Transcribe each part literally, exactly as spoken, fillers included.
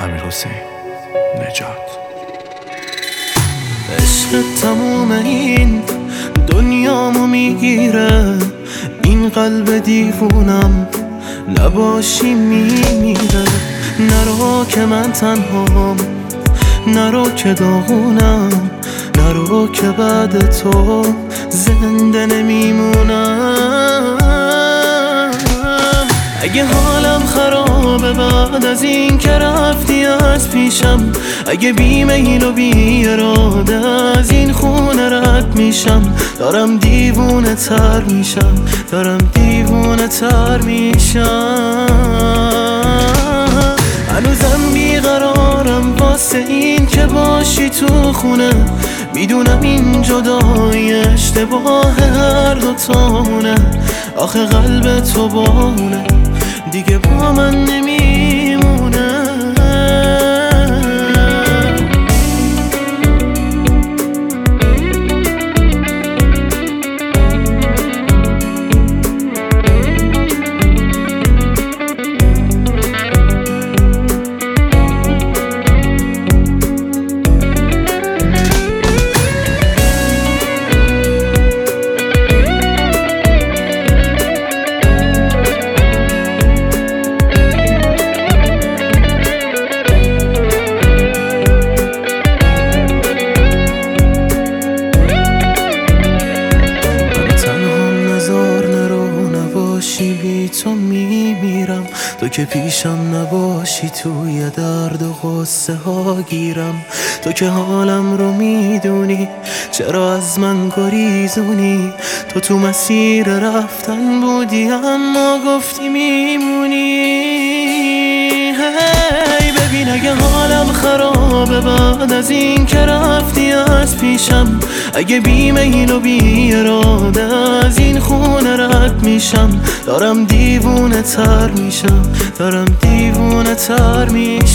امیرحسین نجات. عشق تموم این دنیامو میگیره، این قلب دیوونم نباشی میمیره. نرو که من تنهام، نرو که داغونم، نرو که بعد تو زنده نمیمونم. اگه حالم خرابه بعد از این که رفتی از پیشم، اگه بی میل و بی اراده از این خونه رد میشم، دارم دیوونه تر میشم، دارم دیوونه تر میشم. هنوزم بیقرارم واسه این که باشی تو خونه، میدونم این جدایی اشتباه هر دوتامونه. آخه قلب تو بامونه دیگه با من نمیمونه. بی تو میمیرم، تو که پیشم نباشی توی درد و غصه ها گیرم. تو که حالم رو میدونی چرا از من گریزونی، تو تو مسیر رفتن بودی اما گفتی میمونی. هی ببین اگه حالم خرابه بعد از این که رفتی از پیشم، اگه بی میل و بی اراده از این خونه رد میشم، دارم دیوونه تر میشم، دارم دیوونه تر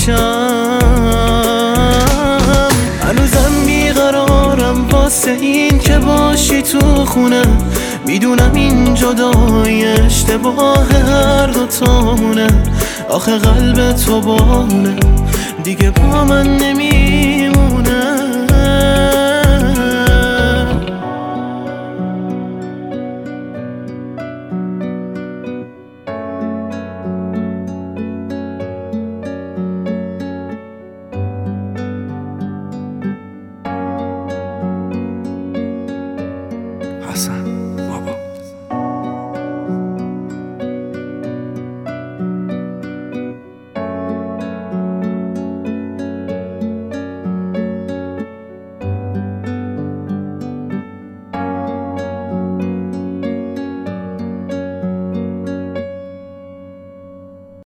میشم. هنوزم بیقرارم واسه این که باشی تو خونه، میدونم این جدایی اشتباه هر دوتامونه. آخه قلب تو بامونه دیگه با من نمیمونه.